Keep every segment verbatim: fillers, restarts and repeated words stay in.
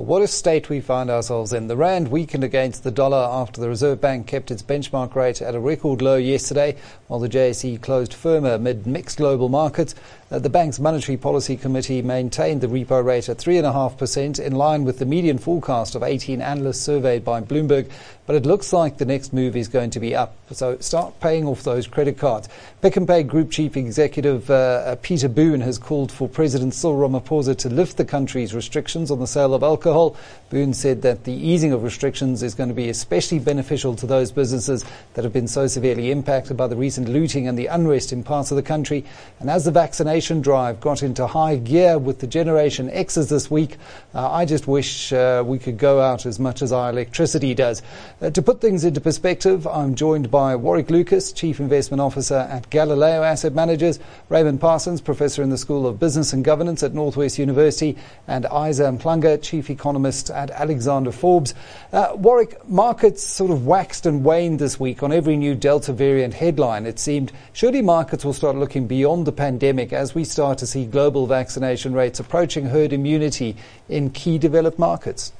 what a state we find ourselves in. The rand weakened against the dollar after the Reserve Bank kept its benchmark rate at a record low yesterday, while the J S E closed firmer amid mixed global markets. Uh, the bank's Monetary Policy Committee maintained the repo rate at three point five percent, in line with the median forecast of eighteen analysts surveyed by Bloomberg. But it looks like the next move is going to be up. So start paying off those credit cards. Pick n Pay Group Chief Executive uh, Peter Boone has called for President Cyril Ramaphosa to lift the country's restrictions on the sale of alcohol. Boone said that the easing of restrictions is going to be especially beneficial to those businesses that have been so severely impacted by the recent looting and the unrest in parts of the country. And as the vaccination drive got into high gear with the Generation X's this week, uh, I just wish uh, we could go out as much as our electricity does. Uh, to put things into perspective, I'm joined by Warwick Lucas, Chief Investment Officer at Galileo Asset Managers, Raymond Parsons, Professor in the School of Business and Governance at Northwest University, and Isa Mplanga, Chief Economist at Alexander Forbes. Uh, Warwick, markets sort of waxed and waned this week on every new Delta variant headline, it seemed. Surely markets will start looking beyond the pandemic as we start to see global vaccination rates approaching herd immunity in key developed markets.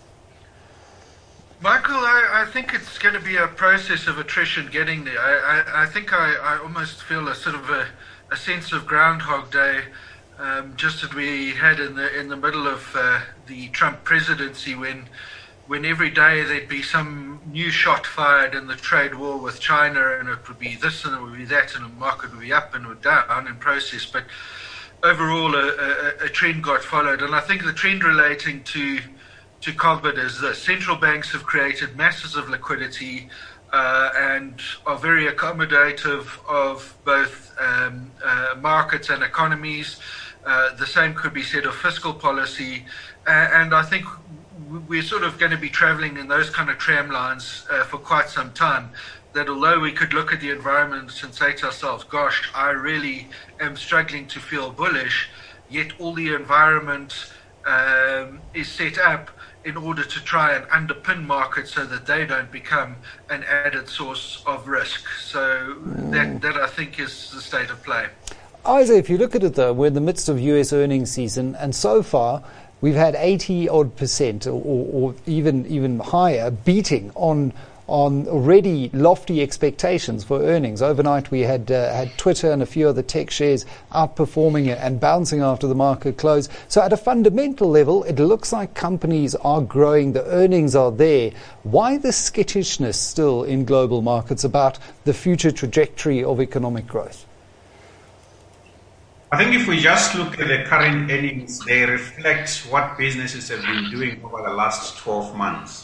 Michael, I, I think it's going to be a process of attrition getting there. I, I, I think I, I almost feel a sort of a, a sense of Groundhog Day, um, just as we had in the in the middle of uh, the Trump presidency, when when every day there'd be some new shot fired in the trade war with China, and it would be this and it would be that, and the market would be up and would down in process. But overall, a, a, a trend got followed, and I think the trend relating to to COVID is this: central banks have created masses of liquidity uh, and are very accommodative of both um, uh, markets and economies. Uh, the same could be said of fiscal policy, uh, and I think we're sort of going to be traveling in those kind of tram lines uh, for quite some time. That although we could look at the environment and say to ourselves, gosh, I really am struggling to feel bullish, yet all the environment um, is set up in order to try and underpin markets so that they don't become an added source of risk. So mm. that, that I think is the state of play. Isa, if you look at it though, we're in the midst of U S earnings season, and so far we've had eighty odd percent or, or even even higher beating on on already lofty expectations for earnings. Overnight we had uh, had Twitter and a few other tech shares outperforming and bouncing after the market close. So at a fundamental level, it looks like companies are growing, the earnings are there. Why the skittishness still in global markets about the future trajectory of economic growth? I think if we just look at the current earnings, they reflect what businesses have been doing over the last twelve months.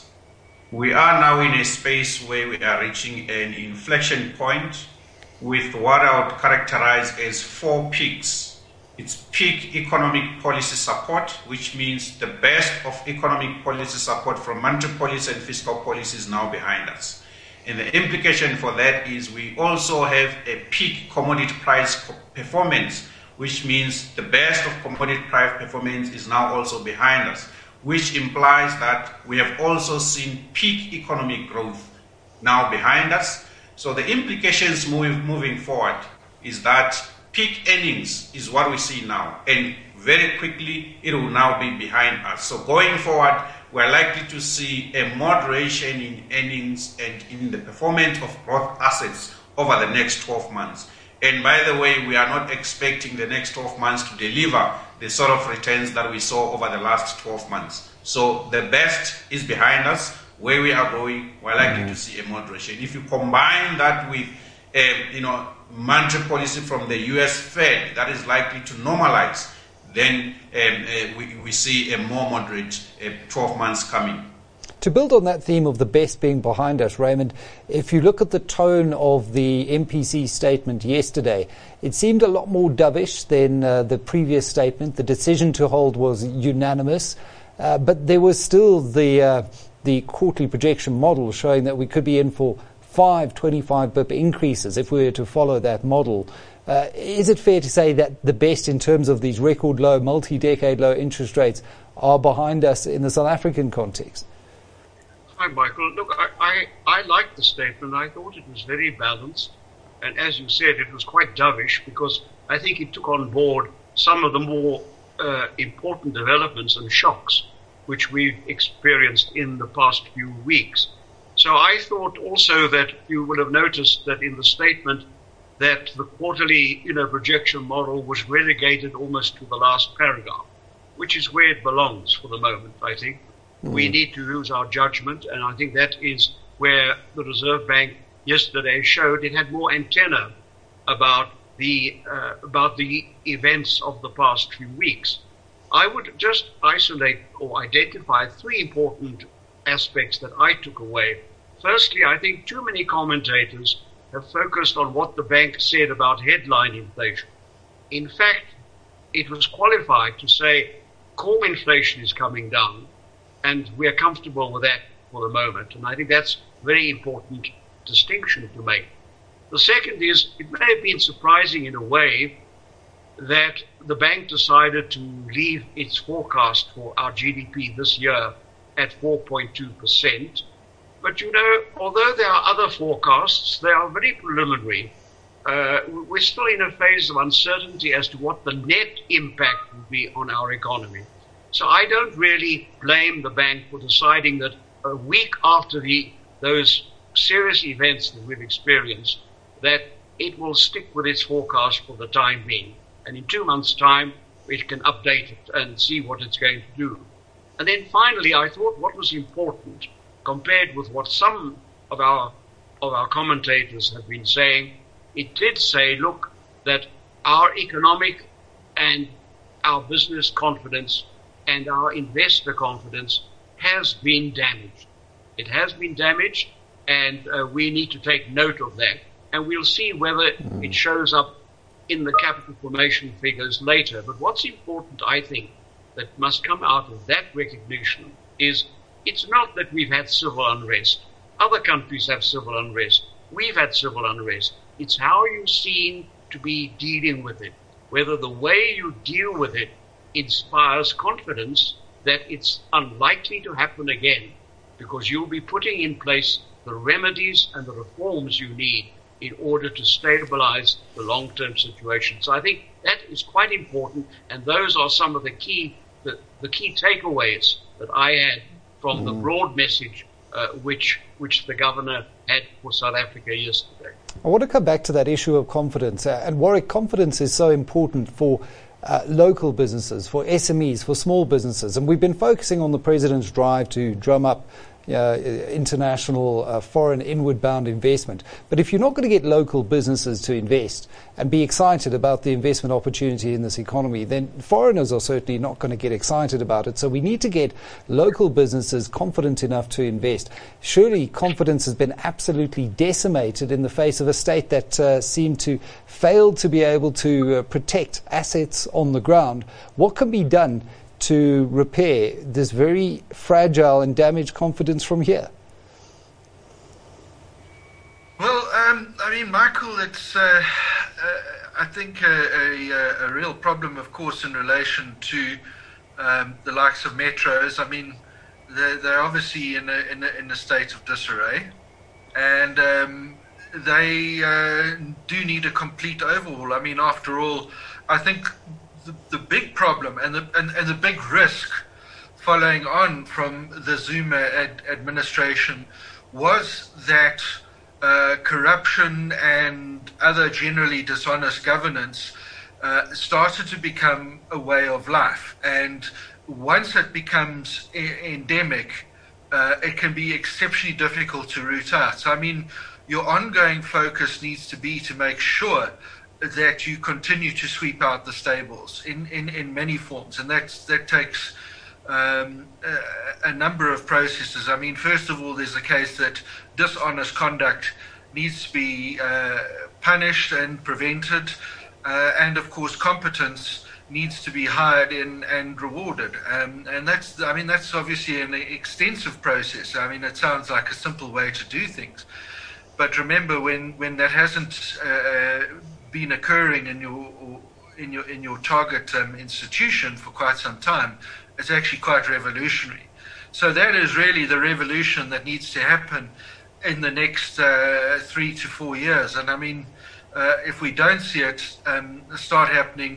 We are now in a space where we are reaching an inflection point with what I would characterize as four peaks. It's peak economic policy support, which means the best of economic policy support from monetary policy and fiscal policy is now behind us. And the implication for that is we also have a peak commodity price performance, which means the best of commodity price performance is now also behind us, which implies that we have also seen peak economic growth now behind us. So the implications move, moving forward is that peak earnings is what we see now, and very quickly it will now be behind us. So going forward, we're likely to see a moderation in earnings and in the performance of growth assets over the next twelve months. And by the way, we are not expecting the next twelve months to deliver the sort of returns that we saw over the last twelve months. So the best is behind us. Where we are going, we're likely mm-hmm. to see a moderation. If you combine that with, uh, you know, monetary policy from the U S Fed that is likely to normalize, then um, uh, we, we see a more moderate uh, twelve months coming. To build on that theme of the best being behind us, Raymond, if you look at the tone of the M P C statement yesterday, it seemed a lot more dovish than uh, the previous statement. The decision to hold was unanimous, uh, but there was still the uh, the quarterly projection model showing that we could be in for five twenty-five pip increases if we were to follow that model. Uh, is it fair to say that the best in terms of these record low, multi-decade low interest rates are behind us in the South African context? Hi, Michael. Look, I, I, I liked the statement. I thought it was very balanced. And as you said, it was quite dovish because I think it took on board some of the more uh, important developments and shocks which we've experienced in the past few weeks. So I thought also that you will have noticed that in the statement that the quarterly, you know, projection model was relegated almost to the last paragraph, which is where it belongs for the moment, I think. Mm. We need to use our judgment, and I think that is where the Reserve Bank yesterday showed it had more antenna about the uh, about the events of the past few weeks. I would just isolate or identify three important aspects that I took away. Firstly, I think too many commentators have focused on what the bank said about headline inflation. In fact, it was qualified to say core inflation is coming down, and we're comfortable with that for the moment. And I think that's a very important distinction to make. The second is, it may have been surprising in a way that the bank decided to leave its forecast for our G D P this year at four point two percent. But, you know, although there are other forecasts, they are very preliminary. Uh, we're still in a phase of uncertainty as to what the net impact will be on our economy. So I don't really blame the bank for deciding that a week after the those serious events that we've experienced, that it will stick with its forecast for the time being. And in two months' time, it can update it and see what it's going to do. And then finally, I thought what was important, compared with what some of our of our commentators have been saying, it did say, look, that our economic and our business confidence and our investor confidence has been damaged. It has been damaged, and uh, we need to take note of that. And we'll see whether mm. it shows up in the capital formation figures later. But what's important, I think, that must come out of that recognition is it's not that we've had civil unrest. Other countries have civil unrest. We've had civil unrest. It's how you're seen to be dealing with it, whether the way you deal with it inspires confidence that it's unlikely to happen again, because you'll be putting in place the remedies and the reforms you need in order to stabilize the long-term situation. So I think that is quite important, and those are some of the key the, the key takeaways that I had from mm. the broad message uh, which which the governor had for South Africa yesterday. I want to come back to that issue of confidence. Uh, and Warwick, confidence is so important for uh, local businesses, for S M Es, for small businesses. And we've been focusing on the president's drive to drum up Uh, international uh, foreign inward bound investment. But if you're not going to get local businesses to invest and be excited about the investment opportunity in this economy, then foreigners are certainly not going to get excited about it. So we need to get local businesses confident enough to invest. Surely confidence has been absolutely decimated in the face of a state that uh, seemed to fail to be able to uh, protect assets on the ground. What can be done to repair this very fragile and damaged confidence from here? Well, um, I mean, Michael, it's, uh, uh, I think, a, a, a real problem, of course, in relation to um, the likes of metros. I mean, they're, they're obviously in a, in, a, in a state of disarray, and um, they uh, do need a complete overhaul. I mean, after all, I think The, the big problem and the and, and the big risk following on from the Zuma ad, administration was that uh, corruption and other generally dishonest governance uh, started to become a way of life. And once it becomes e- endemic, uh, it can be exceptionally difficult to root out. So, I mean, your ongoing focus needs to be to make sure that you continue to sweep out the stables in, in, in many forms. And that's, that takes um, a, a number of processes. I mean, first of all, there's a case that dishonest conduct needs to be uh, punished and prevented. Uh, and, of course, competence needs to be hired in and rewarded. Um, and that's, I mean, that's obviously an extensive process. I mean, it sounds like a simple way to do things. But remember, when, when that hasn't uh, been occurring in your in your in your target um, institution for quite some time, it's actually quite revolutionary. So that is really the revolution that needs to happen in the next uh, three to four years. And I mean, uh, if we don't see it um, start happening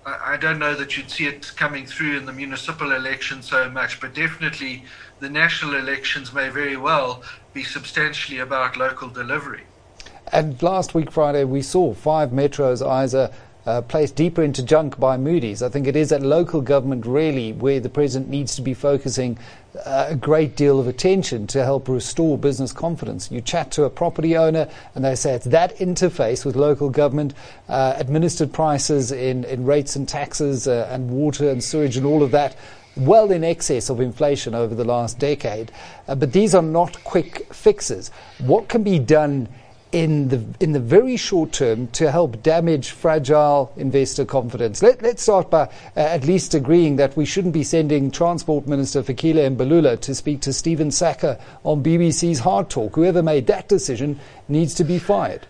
I don't know that you'd see it coming through in the municipal election so much, but definitely the national elections may very well be substantially about local delivery. And last week, Friday, we saw five metros either uh, placed deeper into junk by Moody's. I think it is at local government really where the president needs to be focusing uh, a great deal of attention to help restore business confidence. You chat to a property owner and they say it's that interface with local government, uh, administered prices in, in rates and taxes uh, and water and sewage and all of that, well in excess of inflation over the last decade. Uh, but these are not quick fixes. What can be done in the in the very short term to help damage fragile investor confidence? Let, let's start by uh, at least agreeing that we shouldn't be sending Transport Minister Fikile Mbalula to speak to Stephen Saka on B B C's Hard Talk. Whoever made that decision needs to be fired.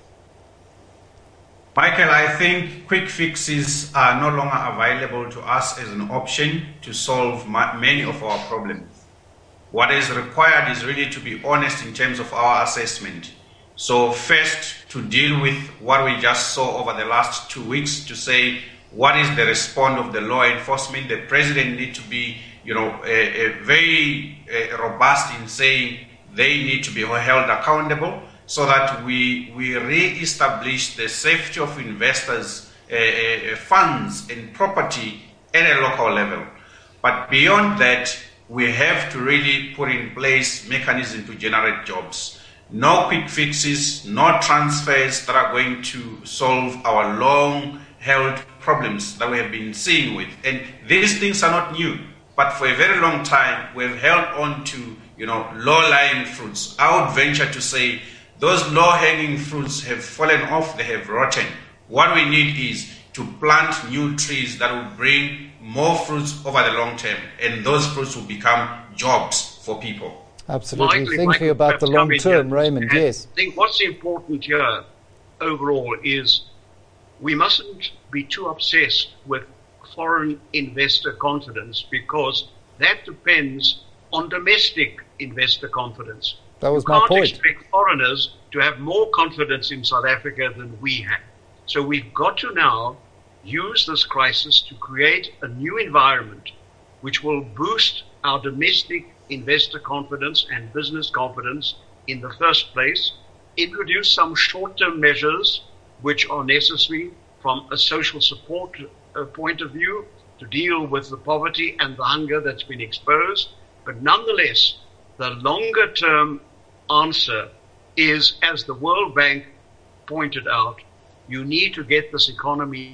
Michael, I think quick fixes are no longer available to us as an option to solve ma- many of our problems. What is required is really to be honest in terms of our assessment. So first, to deal with what we just saw over the last two weeks, to say what is the response of the law enforcement. The president need to be, you know, a, a very a robust in saying they need to be held accountable, so that we we re-establish the safety of investors' uh, uh, funds and property at a local level. But beyond that, we have to really put in place mechanisms to generate jobs. No quick fixes, no transfers that are going to solve our long-held problems that we have been seeing with. And these things are not new, but for a very long time, we've held on to, you know, low-lying fruits. I would venture to say those low-hanging fruits have fallen off, they have rotten. What we need is to plant new trees that will bring more fruits over the long term, and those fruits will become jobs for people. Absolutely. Michael, Thinking Michael, about the long term, Raymond, yes. I think what's important here overall is we mustn't be too obsessed with foreign investor confidence, because that depends on domestic investor confidence. That was you my can't point. expect foreigners to have more confidence in South Africa than we have. So we've got to now use this crisis to create a new environment which will boost our domestic investor confidence and business confidence in the first place, introduce some short-term measures which are necessary from a social support uh, point of view to deal with the poverty and the hunger that's been exposed. But nonetheless, the longer-term answer is, as the World Bank pointed out, you need to get this economy,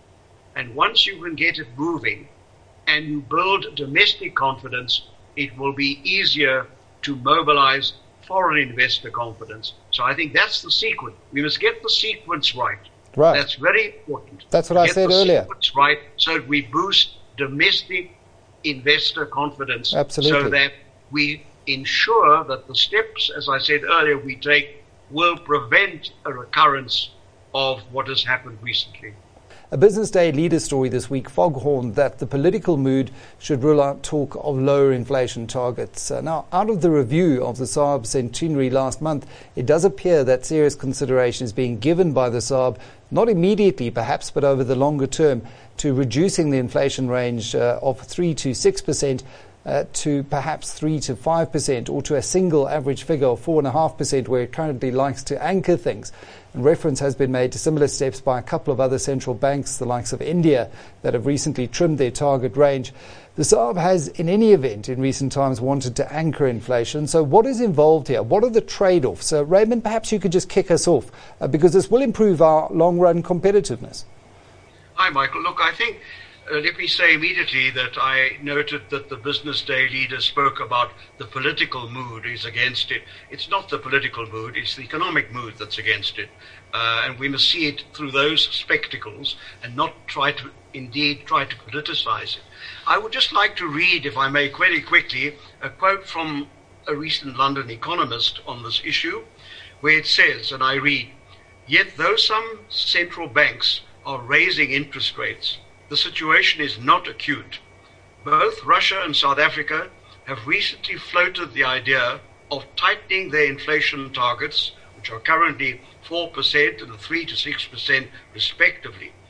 and once you can get it moving and you build domestic confidence, it will be easier to mobilize foreign investor confidence. So I think that's the sequence. We must get the sequence right. Right. That's very important. That's what I get said the earlier. Sequence right, so that we boost domestic investor confidence. Absolutely. So that we ensure that the steps, as I said earlier, we take will prevent a recurrence of what has happened recently. A Business Day leader story this week foghorned that the political mood should rule out talk of lower inflation targets. Uh, now, out of the review of the S A R B centenary last month, it does appear that serious consideration is being given by the S A R B, not immediately perhaps, but over the longer term, to reducing the inflation range uh, of three to six percent uh, to perhaps three to five percent, or to a single average figure of four point five percent, where it currently likes to anchor things. And reference has been made to similar steps by a couple of other central banks, the likes of India, that have recently trimmed their target range. The S A R B has, in any event, in recent times wanted to anchor inflation. So what is involved here? What are the trade-offs? So, Raymond, perhaps you could just kick us off, uh, because this will improve our long-run competitiveness. Hi, Michael. Look, I think, uh, let me say immediately that I noted that the Business Day leader spoke about the political mood is against it. It's not the political mood, it's the economic mood that's against it. Uh, and we must see it through those spectacles and not try to, indeed, try to politicize it. I would just like to read, if I may, very quickly, a quote from a recent London economist on this issue, where it says, and I read, "Yet though some central banks are raising interest rates, the situation is not acute. Both Russia and South Africa have recently floated the idea of tightening their inflation targets, which are currently four percent and three to six percent respectively.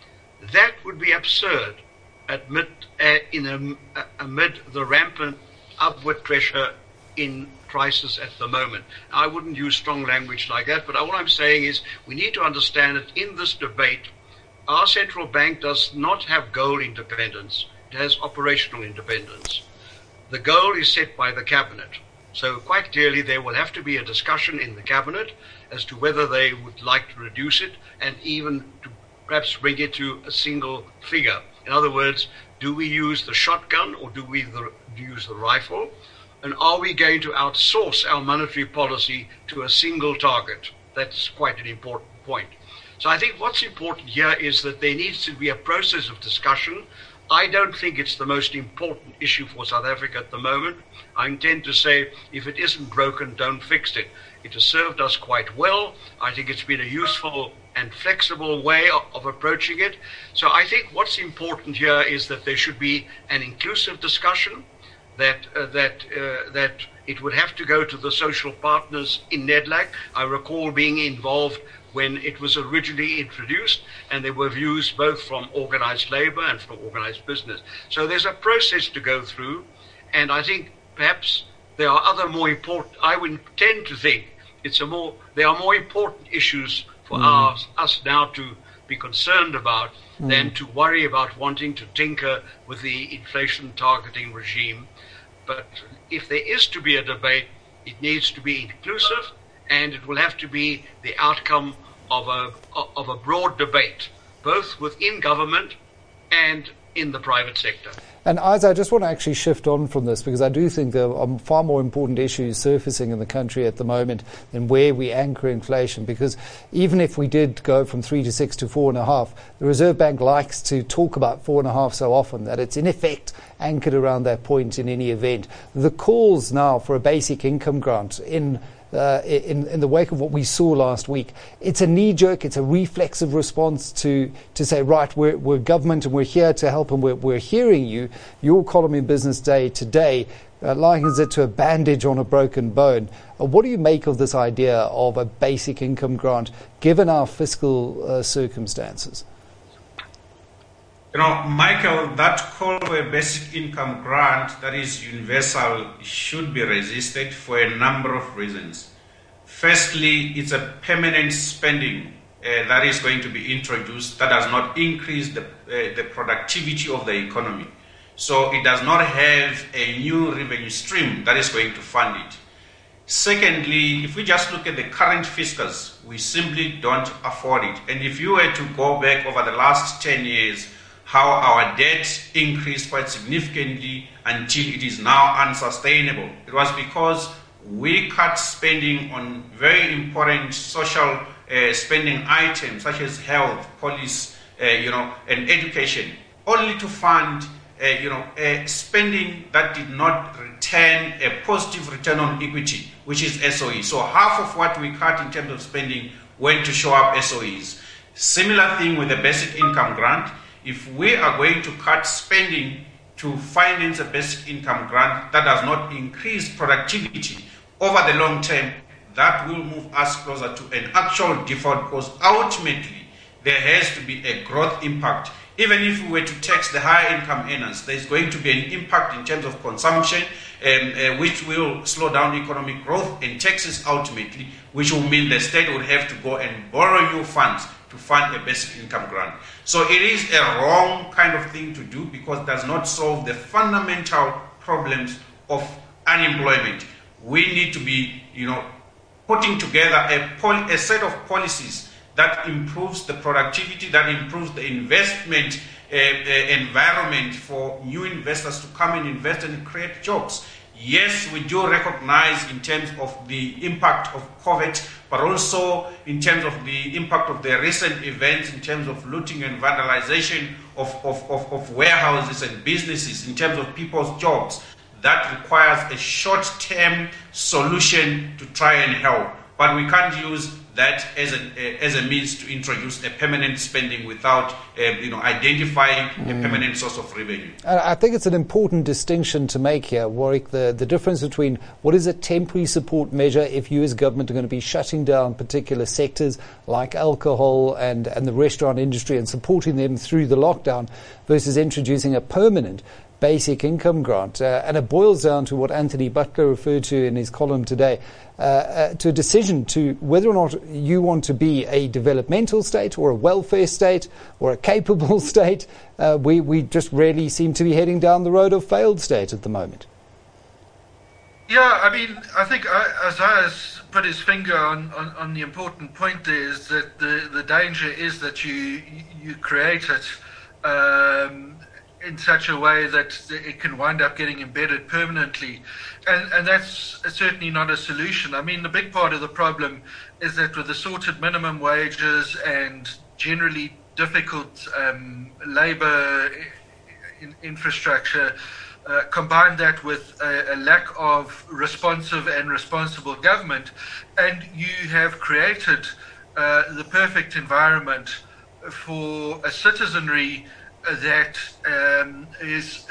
That would be absurd amid, uh, in a, uh, amid the rampant upward pressure in prices at the moment. I wouldn't use strong language like that, but all I'm saying is we need to understand that in this debate, our central bank does not have goal independence. It has operational independence. The goal is set by the cabinet. So quite clearly there will have to be a discussion in the cabinet as to whether they would like to reduce it and even to perhaps bring it to a single figure. In other words, do we use the shotgun or do we the, use the rifle? And are we going to outsource our monetary policy to a single target? That's quite an important point. So I think what's important here is that there needs to be a process of discussion. I don't think it's the most important issue for South Africa at the moment. I intend to say, if it isn't broken, don't fix it. It has served us quite well. I think it's been a useful and flexible way of, of approaching it. So I think what's important here is that there should be an inclusive discussion, that uh, that uh, that it would have to go to the social partners in NEDLAC. I recall being involved when it was originally introduced, and there were views both from organized labor and from organized business. So there's a process to go through, and I think perhaps there are other more important, I would tend to think it's a more, there are more important issues for mm. our, us now to be concerned about mm. than to worry about wanting to tinker with the inflation targeting regime. But if there is to be a debate, it needs to be inclusive, and it will have to be the outcome of a of a broad debate, both within government and in the private sector. And Isa, I just want to actually shift on from this, because I do think there are far more important issues surfacing in the country at the moment than where we anchor inflation. Because even if we did go from three to six to four and a half, the Reserve Bank likes to talk about four and a half so often that it's in effect anchored around that point in any event. The calls now for a basic income grant in Uh, in, in the wake of what we saw last week, it's a knee-jerk, it's a reflexive response to, to say, right, we're, we're government and we're here to help and we're, we're hearing you. Your column in Business Day today uh, likens it to a bandage on a broken bone. Uh, what do you make of this idea of a basic income grant, given our fiscal uh, circumstances? You know, Michael, that call for a basic income grant that is universal should be resisted for a number of reasons. Firstly, it's a permanent spending uh, that is going to be introduced that does not increase the, uh, the productivity of the economy. So it does not have a new revenue stream that is going to fund it. Secondly, if we just look at the current fiscus, we simply don't afford it. And if you were to go back over the last ten years, how our debt increased quite significantly until it is now unsustainable. It was because we cut spending on very important social uh, spending items such as health, police, uh, you know, and education, only to fund, uh, you know, uh, spending that did not return a positive return on equity, which is S O E. So half of what we cut in terms of spending went to show up S O Es. Similar thing with the basic income grant. If we are going to cut spending to finance a basic income grant that does not increase productivity over the long term, that will move us closer to an actual default, because ultimately there has to be a growth impact. Even if we were to tax the higher income earners, there's going to be an impact in terms of consumption, um, uh, which will slow down economic growth, and taxes ultimately, which will mean the state would have to go and borrow new funds to fund a basic income grant. So it is a wrong kind of thing to do, because it does not solve the fundamental problems of unemployment. We need to be, you know, putting together a, pol- a set of policies that improves the productivity, that improves the investment uh, uh, environment for new investors to come and invest and create jobs. Yes, we do recognize in terms of the impact of COVID, but also in terms of the impact of the recent events, in terms of looting and vandalization of, of, of, of warehouses and businesses, in terms of people's jobs. That requires a short-term solution to try and help. But we can't use that as a as a means to introduce a permanent spending without uh, you know identifying mm. a permanent source of revenue. I think it's an important distinction to make here, Warwick, the, the difference between what is a temporary support measure if you as government are going to be shutting down particular sectors like alcohol and, and the restaurant industry and supporting them through the lockdown versus introducing a permanent basic income grant. Uh, and it boils down to what Anthony Butler referred to in his column today, uh, uh, to a decision to whether or not you want to be a developmental state or a welfare state or a capable state. Uh, we, we just really seem to be heading down the road of failed state at the moment. Yeah, I mean, I think Isaiah's put his finger on, on, on the important point there is that the, the danger is that you, you create it um, in such a way that it can wind up getting embedded permanently. And, and that's certainly not a solution. I mean, the big part of the problem is that with assorted minimum wages and generally difficult um, labour in infrastructure, uh, combine that with a, a lack of responsive and responsible government, and you have created uh, the perfect environment for a citizenry that um, is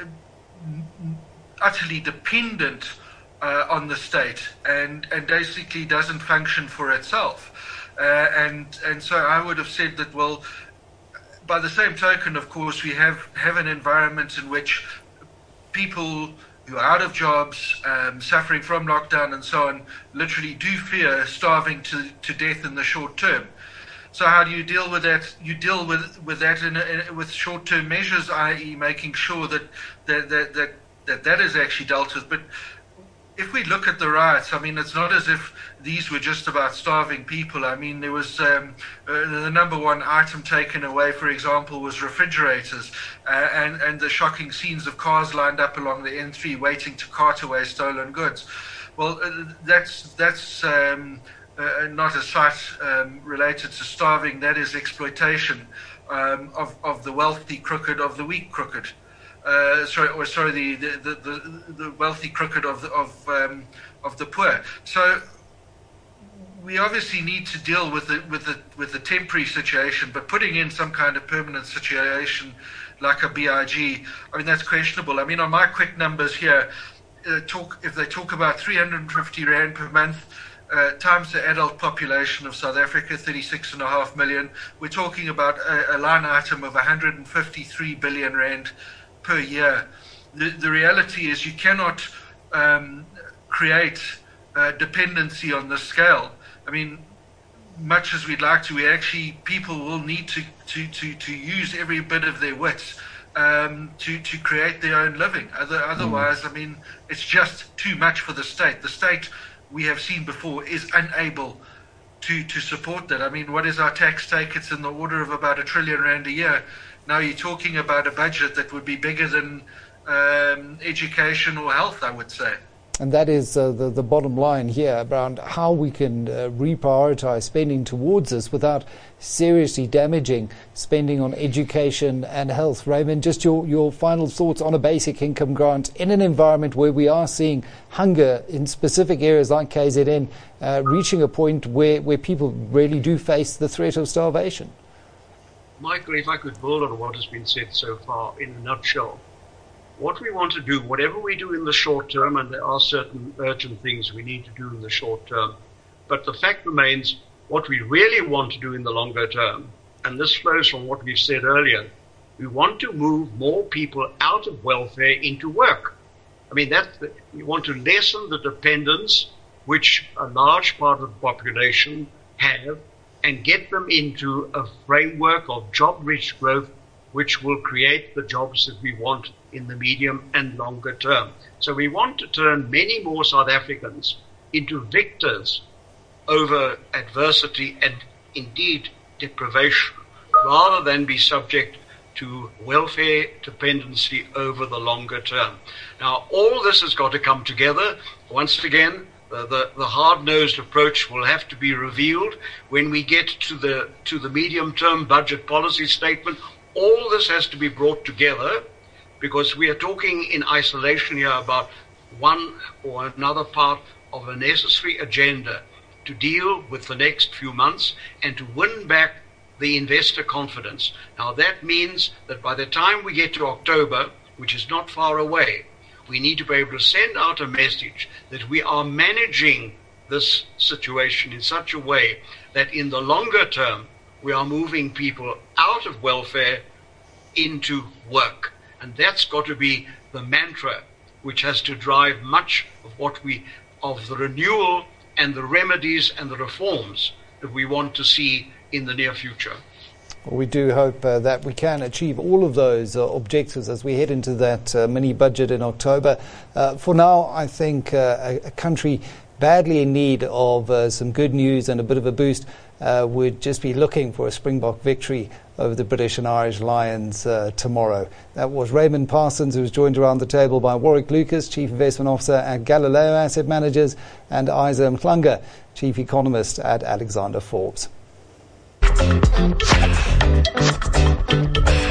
utterly dependent uh, on the state and, and basically doesn't function for itself. Uh, and and so I would have said that, well, by the same token, of course, we have, have an environment in which people who are out of jobs, um, suffering from lockdown and so on, literally do fear starving to, to death in the short term. So how do you deal with that? You deal with with that in, a, in with short-term measures, that is, making sure that that, that that that that is actually dealt with. But if we look at the riots, I mean, it's not as if these were just about starving people. I mean, there was um, uh, the number one item taken away, for example, was refrigerators, uh, and and the shocking scenes of cars lined up along the N three waiting to cart away stolen goods. Well, uh, that's that's. Um, Uh, not a sight um, related to starving. That is exploitation um, of of the wealthy crooked of the weak crooked. Uh, sorry, or sorry, the the, the, the wealthy crooked of the, of um, of the poor. So we obviously need to deal with the with the with the temporary situation, but putting in some kind of permanent situation like a B I G, I mean, that's questionable. I mean, on my quick numbers here, uh, talk if they talk about three hundred fifty rand per month. Uh, times the adult population of South Africa, thirty-six and a half million, we're talking about a, a line item of one hundred fifty-three billion rand per year. The, the reality is you cannot um, create uh, dependency on this scale. I mean, much as we'd like to, we actually, people will need to, to, to, to use every bit of their wits um, to, to create their own living. Other, otherwise, mm. I mean, it's just too much for the state. The state, we have seen before, is unable to, to support that. I mean, what is our tax take? It's in the order of about a trillion rand a year. Now you're talking about a budget that would be bigger than um, education or health, I would say. And that is uh, the, the bottom line here around how we can uh, reprioritize spending towards this without seriously damaging spending on education and health. Raymond, just your, your final thoughts on a basic income grant in an environment where we are seeing hunger in specific areas like K Z N uh, reaching a point where, where people really do face the threat of starvation. Michael, if I could build on what has been said so far in a nutshell. What we want to do, whatever we do in the short term, and there are certain urgent things we need to do in the short term, but the fact remains what we really want to do in the longer term, and this flows from what we've said earlier, we want to move more people out of welfare into work. I mean, that we want to lessen the dependence which a large part of the population have and get them into a framework of job-rich growth which will create the jobs that we want in the medium and longer term. So we want to turn many more South Africans into victors over adversity and indeed deprivation, rather than be subject to welfare dependency over the longer term. Now, all this has got to come together. Once again, the, the, the hard-nosed approach will have to be revealed when we get to the, to the medium-term budget policy statement. All this has to be brought together, because we are talking in isolation here about one or another part of a necessary agenda to deal with the next few months and to win back the investor confidence. Now that means that by the time we get to October, which is not far away, we need to be able to send out a message that we are managing this situation in such a way that in the longer term, we are moving people out of welfare into work. And that's got to be the mantra which has to drive much of what we, of the renewal and the remedies and the reforms that we want to see in the near future. Well, we do hope uh, that we can achieve all of those uh, objectives as we head into that uh, mini budget in October. Uh, for now, I think uh, a, a country badly in need of uh, some good news and a bit of a boost uh, would just be looking for a Springbok victory over the British and Irish Lions uh, tomorrow. That was Raymond Parsons, who was joined around the table by Warwick Lucas, Chief Investment Officer at Galileo Asset Managers, and Isa Mhlanga, Chief Economist at Alexander Forbes.